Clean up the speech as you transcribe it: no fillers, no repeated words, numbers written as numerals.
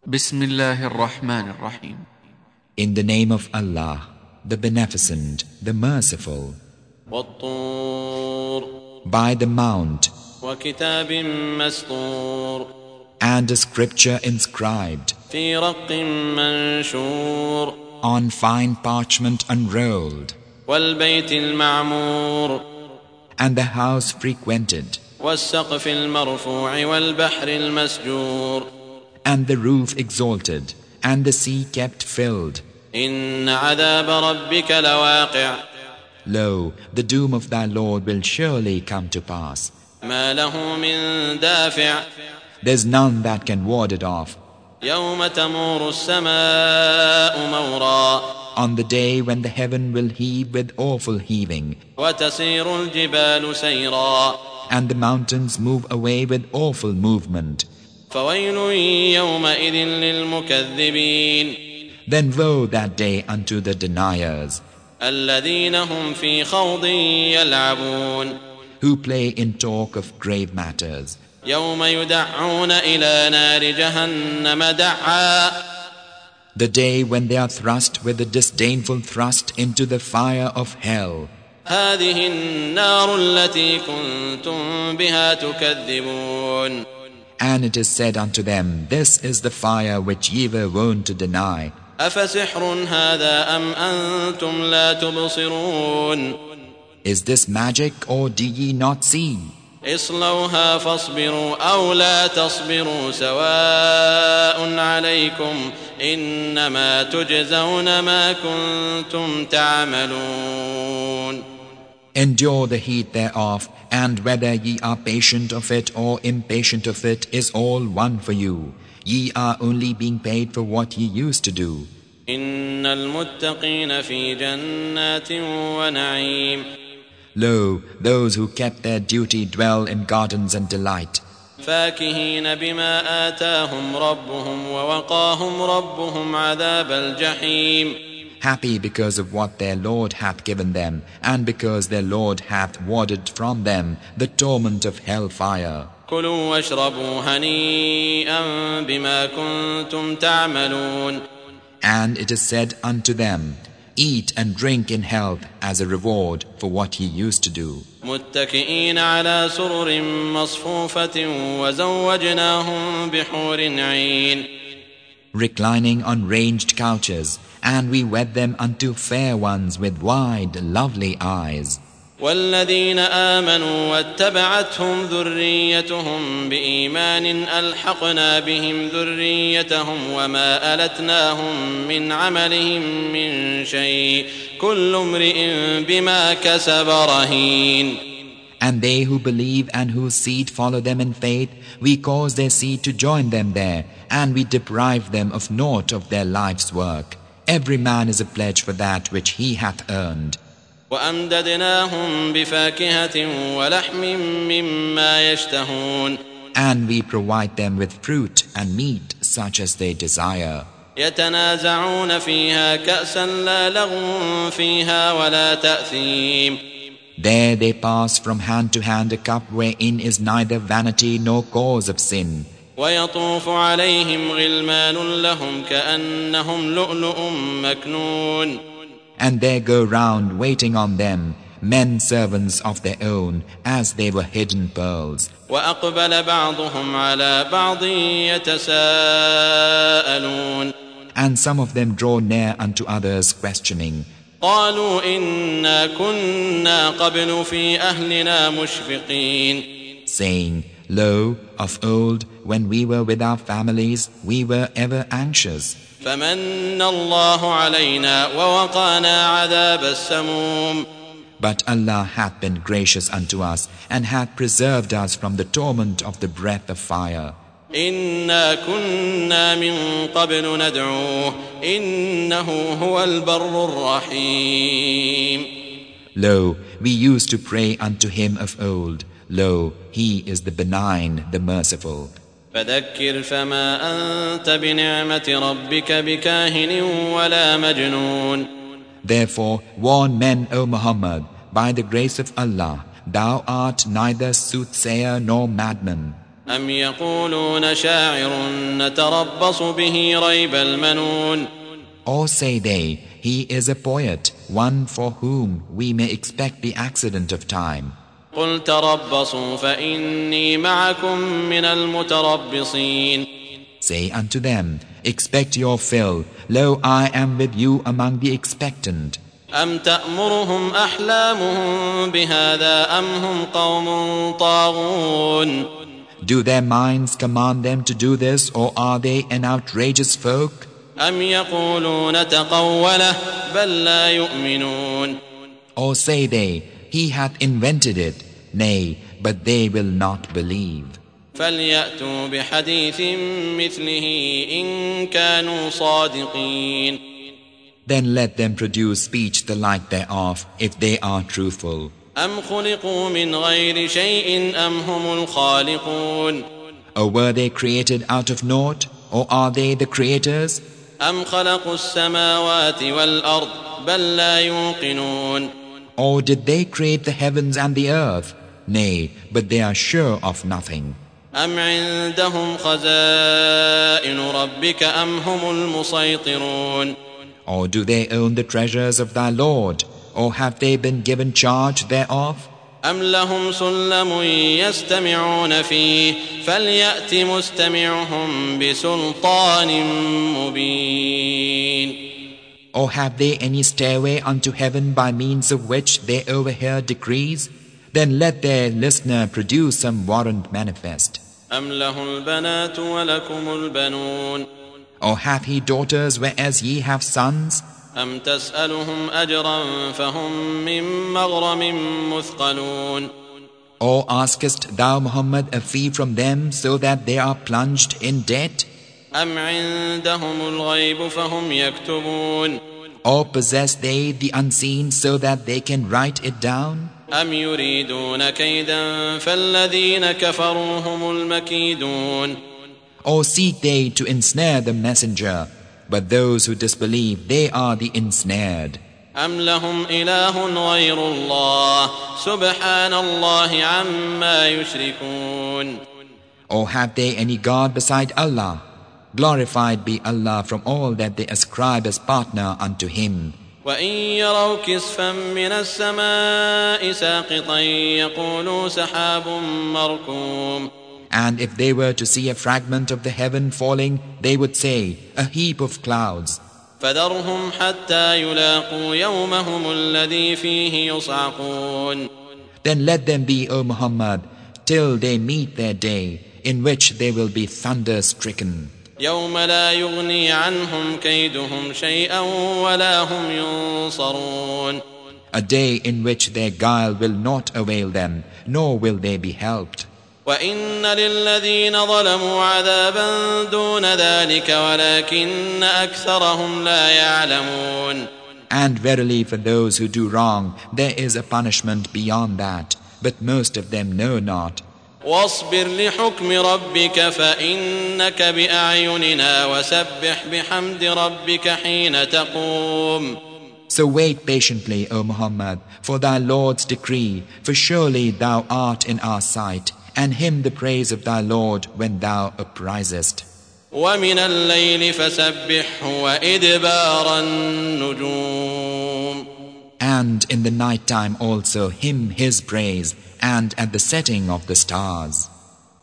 بسم الله الرحمن الرحيم. In the name of Allah, the Beneficent, the Merciful. والطور. By the Mount. وكتاب مسطور. And a scripture inscribed. في رق منشور. On fine parchment unrolled. والبيت المعمور. And the house frequented. والسقف المرفوع والبحر المسجور. And the roof exalted, and the sea kept filled. إن عذاب ربك لواقع. Lo, the doom of thy Lord will surely come to pass. ما له من دافع. There's none that can ward it off. يوم تمور السماء مورا. On the day when the heaven will heave with awful heaving, وتسير الجبال سيرا. and the mountains move away with awful movement. فويل يومئذ للمكذبين. Then woe that day unto the deniers, الذين هم في خوض يلعبون. who play in talk of grave matters. يوم يدعون إلى نار جهنم دعا. The day when they are thrust with a disdainful thrust into the fire of hell. هذه النار التي كنتم بها تكذبون. And it is said unto them, this is the fire which ye were wont to deny. أفسحر هذا أم أنتم لا تبصرون. Is this magic, or do ye not see? اصلوها فاصبروا أو لا تصبروا سواء عليكم إنما تجزون ما كنتم تعملون. Endure the heat thereof, and whether ye are patient of it or impatient of it is all one for you. Ye are only being paid for what ye used to do. إن المتقين في جنات ونعيم. Lo, those who kept their duty dwell in gardens and delight. فاكهين بما آتاهم ربهم ووقاهم ربهم عذاب الجحيم. Happy because of what their Lord hath given them, and because their Lord hath warded from them the torment of hellfire. كلوا واشربوا هنيئا بما كنتم تعملون. And it is said unto them, eat and drink in health as a reward for what ye used to do. متكئين على سرر مصفوفة وزوجناهم بحور عين. Reclining on ranged couches, and we wed them unto fair ones with wide, lovely eyes. والذين آمنوا واتبعتهم ذريتهم بإيمان ألحقنا بهم ذريتهم وما ألتناهم من عملهم من شيء كل امرئ بما كسب رهين. And they who believe and whose seed follow them in faith, we cause their seed to join them there, and we deprive them of naught of their life's work. Every man is a pledge for that which he hath earned. وأمددناهم بفاكهة ولحم مما يشتهون. And we provide them with fruit and meat such as they desire. يتنازعون فيها كأسا لا لغو فيها ولا تأثيم. There they pass from hand to hand a cup wherein is neither vanity nor cause of sin. ويطوف عليهم غلمان لهم كأنهم لؤلؤ مكنون. And there go round waiting on them men servants of their own as they were hidden pearls. وأقبل بعضهم على بعض يتساءلون. And some of them draw near unto others questioning. قالوا إنا كنا قبل في أهلنا مشفقين. Saying, lo, of old, when we were with our families, we were ever anxious. فمن الله علينا ووقانا عذاب السموم. But Allah hath been gracious unto us, and hath preserved us from the torment of the breath of fire. إنا كنا من قبل ندعوه إنه هو البر الرحيم. Lo, we used to pray unto him of old. Lo, he is the benign, the merciful. فذكر فما أنت بنعمة ربك بكاهن ولا مجنون. Therefore warn men, O Muhammad, by the grace of Allah, thou art neither soothsayer nor madman. أم يقولون شاعر نتربص به ريب المنون. Or say they, he is a poet, one for whom we may expect the accident of time. قل تربصوا فإني معكم من المتربصين. Say unto them, expect your fill, lo, I am with you among the expectant. أم تأمرهم أحلامهم بهذا أم هم قوم طاغون. Do their minds command them to do this, or are they an outrageous folk? أم يقولون تقوله بل لا يؤمنون. Or say they, he hath invented it, nay, but they will not believe. فليأتوا بحديث مثله إن كانوا صادقين. Then let them produce speech the like thereof, if they are truthful. أم خلقوا من غير شيء أم هم الخالقون. Or were they created out of naught, or are they the creators? أم خلقوا السماوات والأرض بل لا يوقنون. Or did they create the heavens and the earth? Nay, but they are sure of nothing. أم عندهم خزائن ربك أم هم المسيطرون. Or do they own the treasures of thy Lord, or have they been given charge thereof? أم لهم سلم يستمعون فيه فليأت مستمعهم بسلطان مبين. Or have they any stairway unto heaven by means of which they overhear decrees? Then let their listener produce some warrant manifest. أم له البنات ولكم البنون. Or hath he daughters whereas ye have sons? أم تسألهم أجرا فهم من مغرم مثقلون. Or askest thou, Muhammad, a fee from them so that they are plunged in debt? أم عندهم الغيب فهم يكتبون. Or possess they the unseen so that they can write it down? أم يريدون كيدا فالذين كفروا هم المكيدون. Or seek they to ensnare the messenger, but those who disbelieve, they are the ensnared. أم لهم إله غير الله سبحان الله عما يشركون. Or have they any God beside Allah? Glorified be Allah from all that they ascribe as partner unto Him. وإن يروا كسفا من السماء ساقطا يقولوا سحاب مركوم. And if they were to see a fragment of the heaven falling, they would say, a heap of clouds. فذرهم حتى يلاقوا يومهم الذي فيه يصعقون. Then let them be, O Muhammad, till they meet their day, in which they will be thunder-stricken. يوم لا يغني عنهم كيدهم شيئا ولا هم ينصرون. A day in which their guile will not avail them, nor will they be helped. وإن للذين ظلموا عذابا دون ذلك ولكن أكثرهم لا يعلمون. And verily for those who do wrong, there is a punishment beyond that, but most of them know not. واصبر لحكم ربك فإنك بأعيننا وسبح بحمد ربك حين تقوم. So wait patiently, O Muhammad, for thy Lord's decree, for surely thou art in our sight, and hymn the praise of thy Lord when thou uprisest. ومن الليل فسبحه وإدبار النجوم. And in the night time also hymn his praise, and at the setting of the stars.